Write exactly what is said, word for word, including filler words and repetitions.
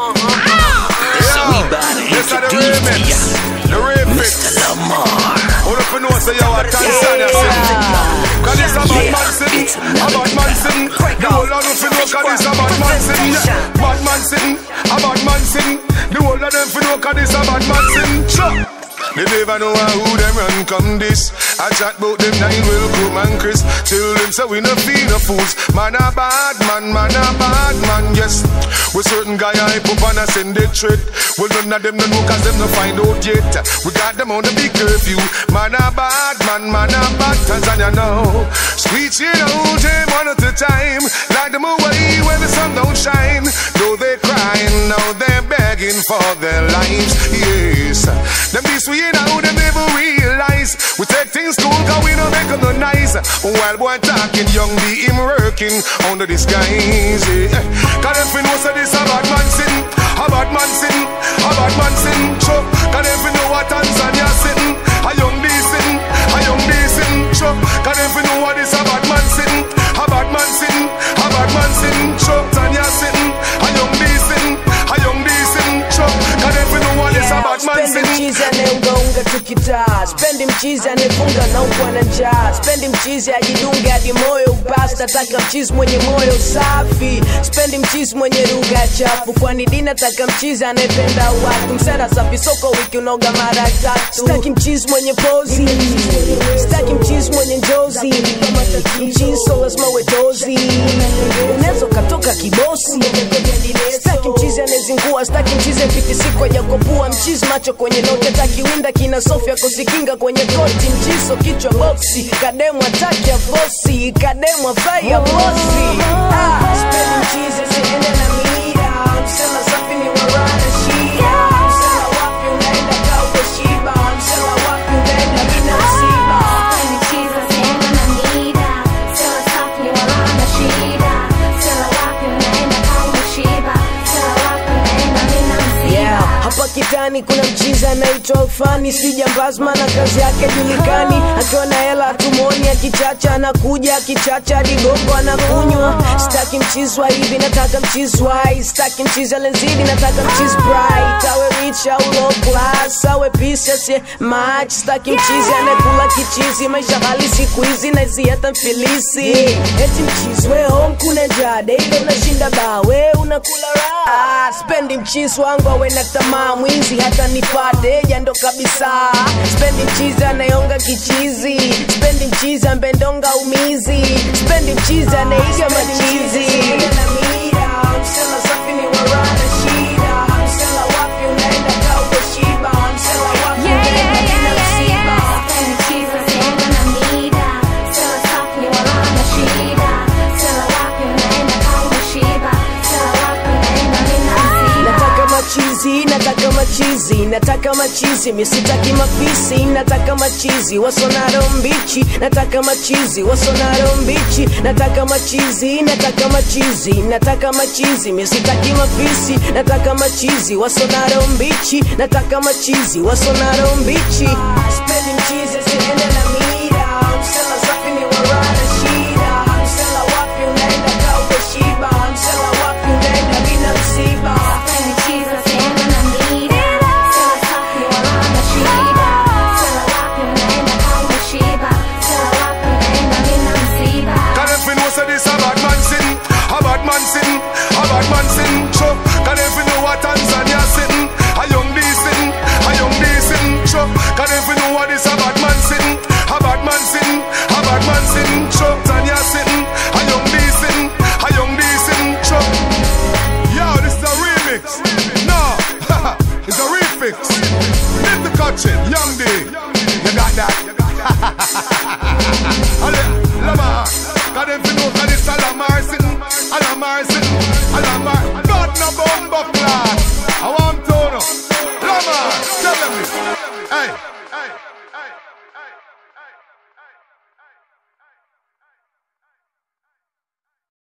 So we about to introduce to ya Mister Lamar. Who the know say you a Tanzania city? Cause it's a bad man city, a bad man city. The whole of them know cause it's a bad man city. Bad man city, a bad man city. The whole of them know cause it's a bad man city. They never know who them run come this. I chat about them nine will come and Chris. Till them say we no feel no fools. Man a bad man, man a bad man, yes. With certain guy I put on a send they treat. Well none of them no know cause them no find out yet. We got them on the big curfew. Man a bad man, man a bad Tanzania now. Sweet you know them one at a time. Light them away when the sun don't shine. Though they crying, now they're begging for their lives, yes. Them this we know them never realize. We take things cool cause we don't make them no nice. While boy talking young, be him working under disguise, yeah. Cause them fi know say this a bad man sin, a bad man sin, a bad man sin. Chop. Cause them fi know what Tanzania sitting, a young decent, a young decent. Chop. Cause them fi know what this a bad man sin, a bad man sin, a bad man sin. Chop. Tanzania sitting, a young decent, a young decent. Chop. Cause them fi know what this a bad man sin. Unga tukitaa, spendi mchizi anefunga na ukwa na njaa. Spendi mchizi ajidunge hadi moyo basi. Nataka mchizi mwenye moyo safi. Spendi mchizi mwenye lugha chafu. Kwani dina taka mchizi anependa watu. Msera safi soko wiki unoga mara tatu. Staki mchizi mwenye pozi, staki mchizi mwenye njozi. Mchizi so lazima we dozi, unezo katoka kibosi. Staki mchizi anezingua, staki mchizi piti siku ya kopua. Mchizi macho kwenye note taki winda kina Sofia kuzikinga kwenye koti. Mchiso kichwa boksi, kademwa taki ya bosi, kademwa fai ya bosi. Ah, spendi mchizi siende na mida. Msela safi ni warana shida. Msela wapi unaenda kawe shiba. Msela wapi unaenda mina msiba. Spendi mchizi siende na mida. Msela safi ni warana shida. Msela wapi unaenda kawe shiba. Msela wapi unaenda mina msiba. Yeah, hapa kitani kuna mchizi anaitwa Alfani. Si jambazma na kazi yake julikani. Akiwa na hela atumoni, akichacha anakuja, akichacha hadi gongo anakunywa. Staki mchizi wa hivi, nataka mchizi wa high. Staki mchizi alenzidi, nataka mchizi bright. Awe rich au low class, awe peace asiye match. Staki mchizi anekula kichizi. Maisha hali siku hizi na isi hata mfilisi. Eti mchizi we home kuna jade, ile unashinda ba we unakula raha. Ah, spendi mchizi wangu awe na tamaa mwizi hata nipate jando kabisa. Spendi mchizi anayonga kichizi. Spendi mchizi ambendonga umizi. Spendi mchizi anaiga machizi. Msela safi ni warana shida. Msela wapi unaenda kawe shiba. Msela wapi unaenda kina msiba. Spendi mchizi siende na mida. Msela safi ni warana shida. Msela wapi unaenda kawe shiba. Msela wapi unaenda mina msiba. Nataka machizi, nataka machizi, nataka machizi, misitaki mafisi. Nataka machizi, wasonaro mbichi. Nataka machizi, wasonaro mbichi. Nataka machizi, nataka machizi, nataka machizi, misitaki mafisi. Nataka machizi, wasonaro mbichi. Nataka machizi, wasonaro mbichi. Spendi mchizi siende na mida. Msela safi ni warana shida. Msela wapi unaenda kawe shiba. Msela wapi unaenda mina msiba. Spendi mchizi siende na mida. Msela safi ni warana shida. Msela wapi unaenda kawe shiba. Msela wapi unaenda mina msiba. Cause if you know say this a bad man sin, a bad man sin, a bad man sin. Chop. Cause if you know what Tanzania sitting, a young decent, a young decent. Chop. Cause if you know what this a bad man sin, a bad man sin, a bad man sin. Chop. Tanzania sitting, a young decent, a young decent. Chop. Yo, this is a remix. No, it's a refix. Lift the cutchin, young D. You got that? Lamar. Cause them fi know cause this a Lamar sitting, a Lamar sitting, a Lamar. Not no bumbo class. I want to know. Lamar, tell them this. Hey, hey.